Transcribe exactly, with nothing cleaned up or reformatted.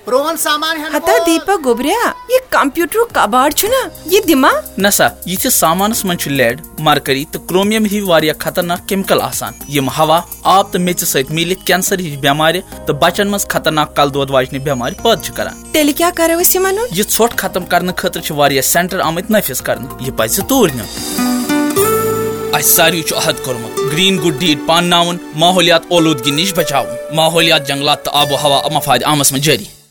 Prone सामान है हता दीपक गोबरिया ये कंप्यूटर कबाड़ छुना ये दिमा नसा ये सामानस मन लेड मरकरी तो क्रोमियम ही वारिया खतरनाक केमिकल आसान यम हवा आब तो मेच सत मिलित कैंसर हिज बेमार तो बचन मज खतरनाक कल दोद वाजने बेमार पद करान तेल क्या करो इस मनु ये ছোट खत्म करने खतर वारिया सेंटर आमत नफिस करने ये पज तूर न्यून अस सारी अहद कोर्मुत ग्रीन गुड डीड पान माहौलियात ओलूदगी निश बचाव माहौलियात जंगलात तो आबो हवा मफाद आमस में जारी।